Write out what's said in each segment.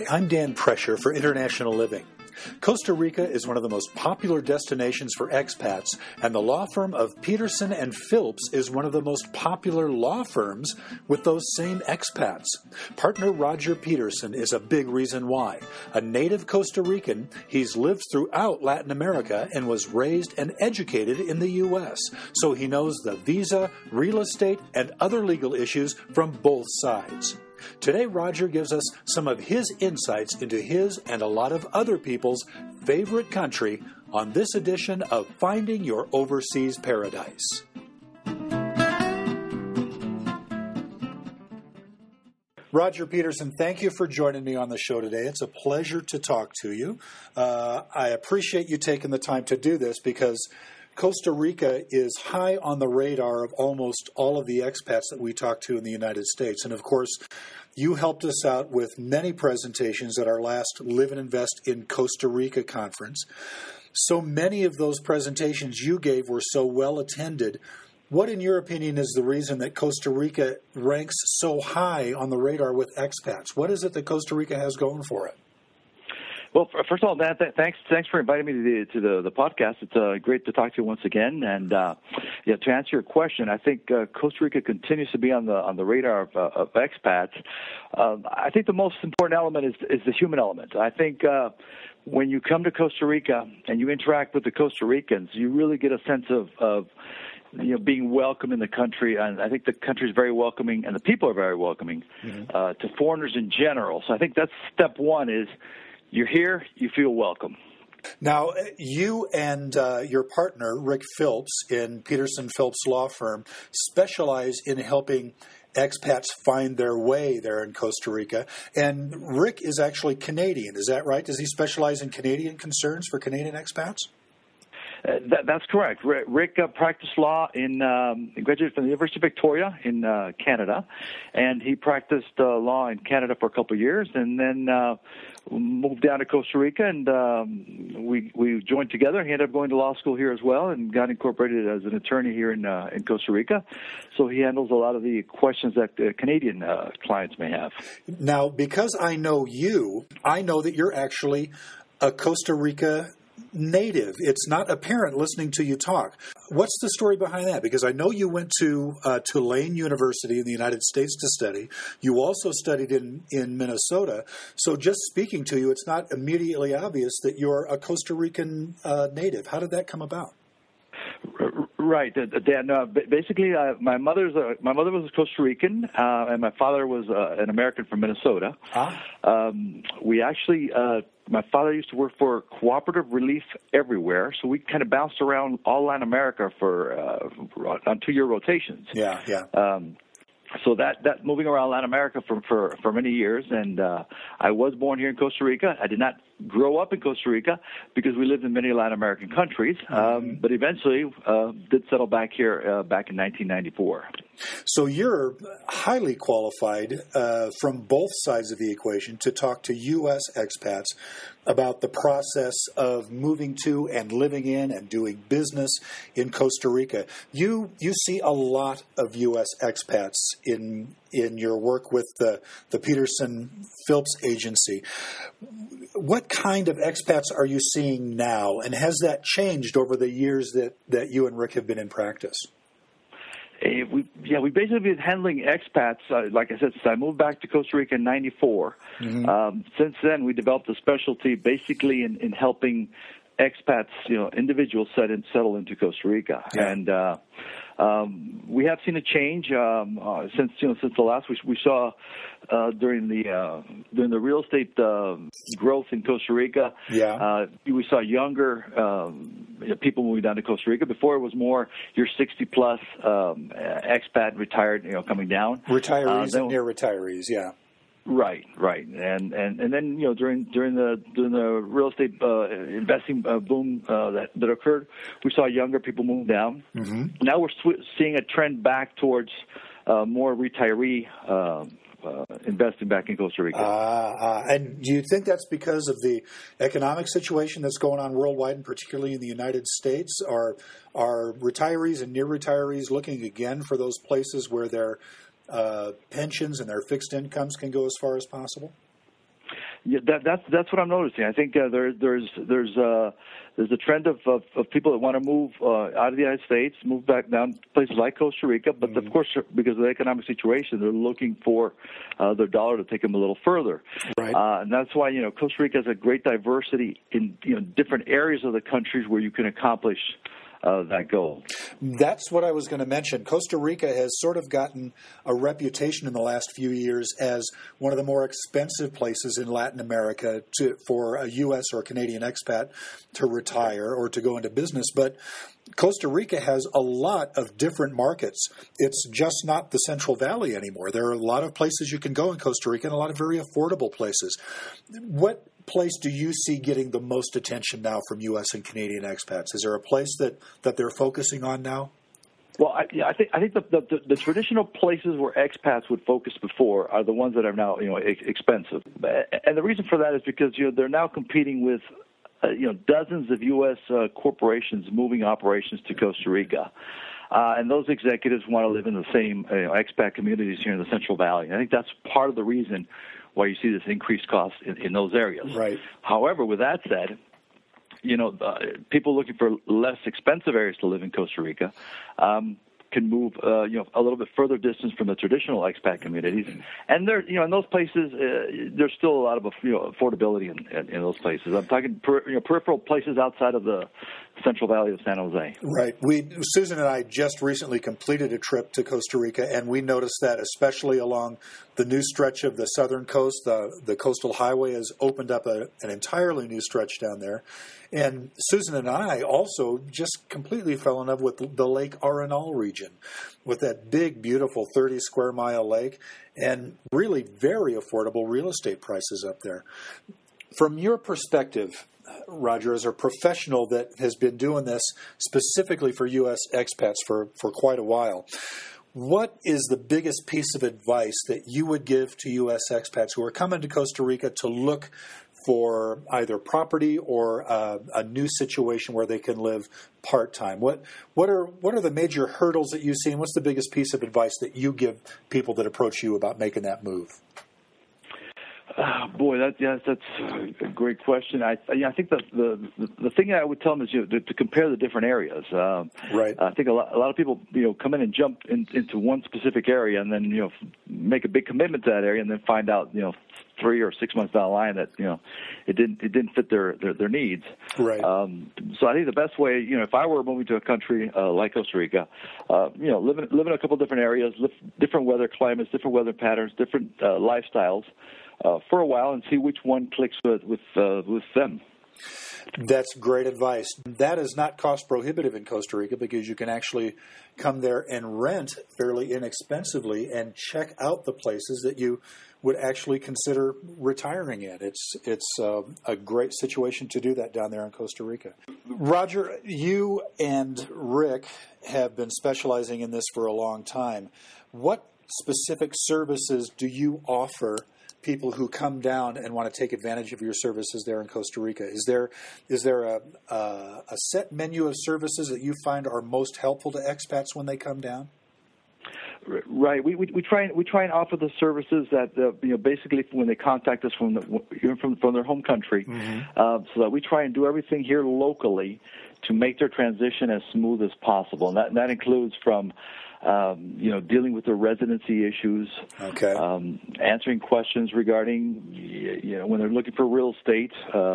I'm Dan Prescher for International Living. Costa Rica is one of the most popular destinations for expats, and the law firm of Peterson and Philps is one of the most popular law firms with those same expats. Partner Roger Peterson is a big reason why. A native Costa Rican, he's lived throughout Latin America and was raised and educated in the U.S., so he knows the visa, real estate, and other legal issues from both sides. Today, Roger gives us some of his insights into his and a lot of other people's favorite country on this edition of Finding Your Overseas Paradise. Roger Peterson, thank you for joining me on the show today. It's a pleasure to talk to you. I appreciate you taking the time to do this because Costa Rica is high on the radar of almost all of the expats that we talk to in the United States. And, of course, you helped us out with many presentations at our last Live and Invest in Costa Rica conference. So many of those presentations you gave were so well attended. What, in your opinion, is the reason that Costa Rica ranks so high on the radar with expats? What is it that Costa Rica has going for it? Well, first of all, Dan, thanks for inviting me to the podcast. It's great to talk to you once again. And to answer your question, I think Costa Rica continues to be on the radar of expats. I think the most important element is the human element. I think when you come to Costa Rica and you interact with the Costa Ricans, you really get a sense of being welcome in the country. And I think the country is very welcoming and the people are very welcoming to foreigners in general. So I think that's step one is you're here, you feel welcome. Now, you and your partner, Rick Philps, in Peterson Philps Law Firm, specialize in helping expats find their way there in Costa Rica. And Rick is actually Canadian, is that right? Does he specialize in Canadian concerns for Canadian expats? That's correct. Rick practiced law graduated from the University of Victoria in Canada, and he practiced law in Canada for a couple of years, and then moved down to Costa Rica, and we joined together. He ended up going to law school here as well, and got incorporated as an attorney here in Costa Rica. So he handles a lot of the questions that Canadian clients may have. Now, because I know you, I know that you're actually a Costa Rica native. It's not apparent listening to you talk. What's the story behind that? Because I know you went to Tulane University in the United States to study. You also studied in Minnesota. So just speaking to you, it's not immediately obvious that you're a Costa Rican native. How did that come about? Right, Dan. Basically, my mother was a Costa Rican, and my father was an American from Minnesota. We actually, my father used to work for Cooperative Relief Everywhere, so we kind of bounced around all Latin America on 2-year rotations. Yeah. So that moving around Latin America for many years, and I was born here in Costa Rica. I did not grow up in Costa Rica because we lived in many Latin American countries, but eventually did settle back here back in 1994. So you're highly qualified from both sides of the equation to talk to U.S. expats about the process of moving to and living in and doing business in Costa Rica. You see a lot of U.S. expats in your work with the Peterson Philps agency. What kind of expats are you seeing now, and has that changed over the years that you and Rick have been in practice? We basically been handling expats, like I said, since I moved back to Costa Rica in 94. Since then, we developed a specialty basically in helping expats, individuals settle into Costa Rica. Yeah. And we have seen a change since the last we saw during the real estate growth in Costa Rica. Yeah. We saw younger people moving down to Costa Rica. Before it was more your 60-plus expat retired, coming down. Retirees and near retirees, yeah. Right, and then during the real estate investing boom that occurred, we saw younger people move down. Now we're seeing a trend back towards more retiree investing back in Costa Rica. And do you think that's because of the economic situation that's going on worldwide, and particularly in the United States? Are retirees and near retirees looking again for those places where their pensions and their fixed incomes can go as far as possible? Yeah, that's what I'm noticing. I think there's a trend of people that want to move out of the United States, move back down to places like Costa Rica, but of course, because of the economic situation, they're looking for their dollar to take them a little further. Right. And that's why Costa Rica has a great diversity in different areas of the countries where you can accomplish that goal. That's what I was going to mention. Costa Rica has sort of gotten a reputation in the last few years as one of the more expensive places in Latin America for a U.S. or Canadian expat to retire or to go into business. But Costa Rica has a lot of different markets. It's just not the Central Valley anymore. There are a lot of places you can go in Costa Rica and a lot of very affordable places. What place do you see getting the most attention now from U.S. and Canadian expats? Is there a place that they're focusing on now? Well, I think the traditional places where expats would focus before are the ones that are now expensive, and the reason for that is because they're now competing with dozens of U.S. corporations moving operations to Costa Rica. And those executives want to live in the same expat communities here in the Central Valley. I think that's part of the reason why you see this increased cost in those areas. Right. However, with that said, people looking for less expensive areas to live in Costa Rica can move, a little bit further distance from the traditional expat communities, and there, in those places, there's still a lot of affordability in those places. I'm talking peripheral places outside of the Central Valley of San Jose. Right. Susan and I just recently completed a trip to Costa Rica, and we noticed that especially along the new stretch of the southern coast, the coastal highway has opened up an entirely new stretch down there. And Susan and I also just completely fell in love with the Lake Arenal region, with that big, beautiful 30-square-mile lake, and really very affordable real estate prices up there. From your perspective, Roger, as a professional that has been doing this specifically for U.S. expats for quite a while, what is the biggest piece of advice that you would give to U.S. expats who are coming to Costa Rica to look for either property or a new situation where they can live part-time? What are the major hurdles that you see, and what's the biggest piece of advice that you give people that approach you about making that move? Boy, that's a great question. I think the thing I would tell them is to compare the different areas. Right. I think a lot of people come in and jump into one specific area and then make a big commitment to that area and then find out 3 or 6 months down the line that it didn't fit their needs. Right. So I think the best way, if I were moving to a country like Costa Rica, live in a couple different areas, different weather climates, different weather patterns, different lifestyles. For a while and see which one clicks with them. That's great advice. That is not cost prohibitive in Costa Rica because you can actually come there and rent fairly inexpensively and check out the places that you would actually consider retiring in. It's a great situation to do that down there in Costa Rica. Roger, you and Rick have been specializing in this for a long time. What specific services do you offer people who come down and want to take advantage of your services there in Costa Rica? Is there a set menu of services that you find are most helpful to expats when they come down? Right. We try and offer the services that basically when they contact us from their home country, so that we try and do everything here locally to make their transition as smooth as possible, and that includes from dealing with their residency issues, okay, answering questions regarding, when they're looking for real estate,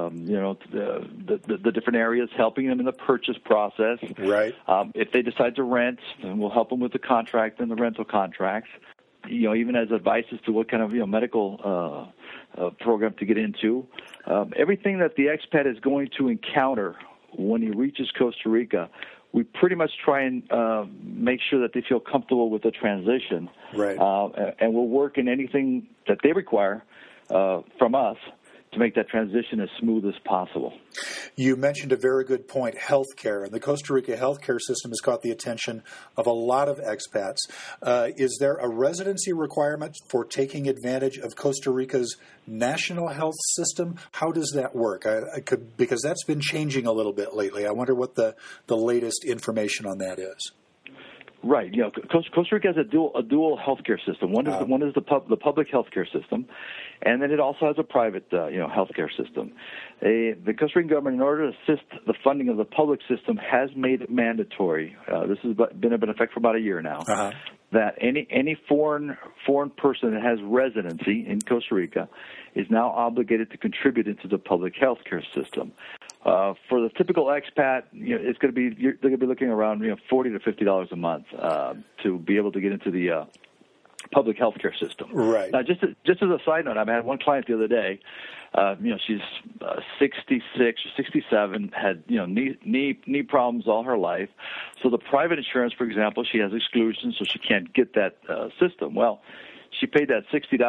the different areas, helping them in the purchase process. Right. If they decide to rent, then we'll help them with the contract and the rental contracts. Even as advice as to what kind of medical program to get into. Everything that the expat is going to encounter when he reaches Costa Rica, we pretty much try and make sure that they feel comfortable with the transition. Right. And we'll work in anything that they require from us to make that transition as smooth as possible. You mentioned a very good point, healthcare. And the Costa Rica healthcare system has caught the attention of a lot of expats. Is there a residency requirement for taking advantage of Costa Rica's national health system? How does that work? Because that's been changing a little bit lately. I wonder what the latest information on that is. Right. Costa Rica has a dual healthcare system. One is the public healthcare system, and then it also has a private healthcare system. The Costa Rican government, in order to assist the funding of the public system, has made it mandatory. This has been in effect for about a year now. That any foreign person that has residency in Costa Rica is now obligated to contribute into the public health care system. For the typical expat, it's going to be they're going to be looking around $40 to $50 a month to be able to get into the public health care system. Right. Now, just as a side note, I had one client the other day. She's 66 or 67, had knee problems all her life. So the private insurance, for example, she has exclusions, so she can't get that system. Well, she paid that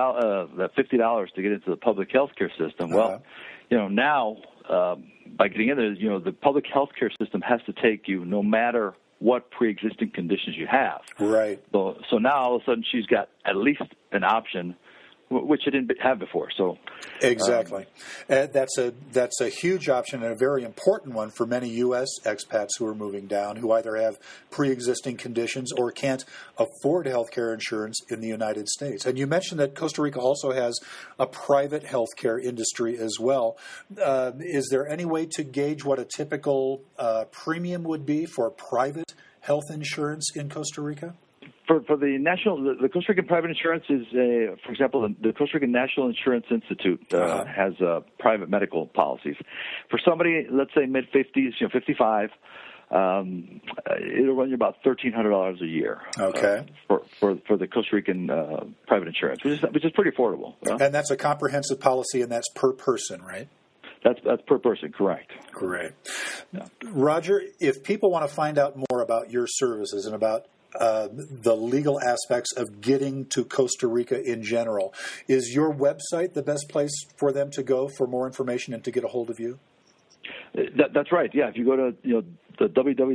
$50 to get into the public health care system. Well, now by getting in there, the public health care system has to take you no matter what pre-existing conditions you have. Right. So now all of a sudden she's got at least an option, which she didn't have before. So exactly, that's a huge option and a very important one for many U.S. expats who are moving down, who either have pre-existing conditions or can't afford health care insurance in the United States. And you mentioned that Costa Rica also has a private health care industry as well. Is there any way to gauge what a typical premium would be for private health insurance in Costa Rica? For the Costa Rican private insurance is, for example, the Costa Rican National Insurance Institute has private medical policies. For somebody, let's say mid-50s, 55, it'll run you about $1,300 a year. Okay. For the Costa Rican private insurance, which is pretty affordable. And that's a comprehensive policy, and that's per person, right? That's per person, correct. Great. Yeah. Roger, if people want to find out more about your services and about the legal aspects of getting to Costa Rica in general, is your website the best place for them to go for more information and to get a hold of you? That's right. Yeah, if you go to the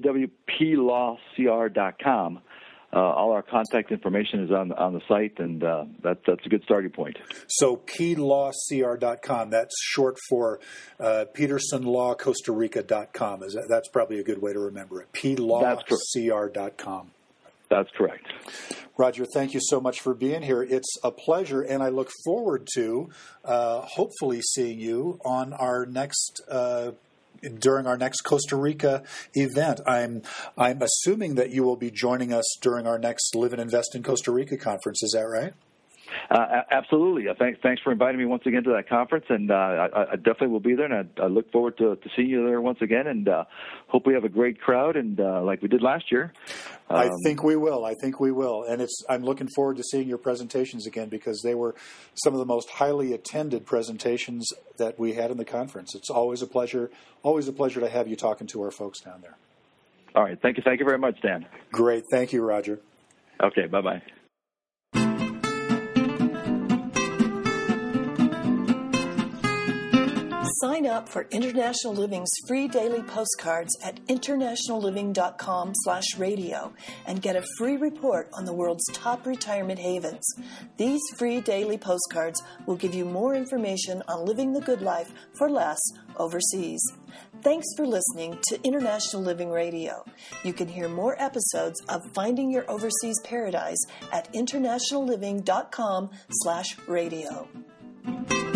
www.plawcr.com, all our contact information is on the site, and that's a good starting point. So plawcr.com, that's short for PetersonLawCostaRica.com. That's probably a good way to remember it. plawcr.com. That's correct. Roger, thank you so much for being here. It's a pleasure, and I look forward to hopefully seeing you on our next during our next Costa Rica event. I'm assuming that you will be joining us during our next Live and Invest in Costa Rica conference. Is that right? Absolutely. Thanks for inviting me once again to that conference, and I definitely will be there, and I look forward to seeing you there once again, and hope we have a great crowd, and like we did last year. I think we will. And I'm looking forward to seeing your presentations again, because they were some of the most highly attended presentations that we had in the conference. It's always a pleasure to have you talking to our folks down there. All right. Thank you very much, Dan. Great. Thank you, Roger. Okay. Bye-bye. Sign up for International Living's free daily postcards at internationalliving.com/radio and get a free report on the world's top retirement havens. These free daily postcards will give you more information on living the good life for less overseas. Thanks for listening to International Living Radio. You can hear more episodes of Finding Your Overseas Paradise at internationalliving.com/radio.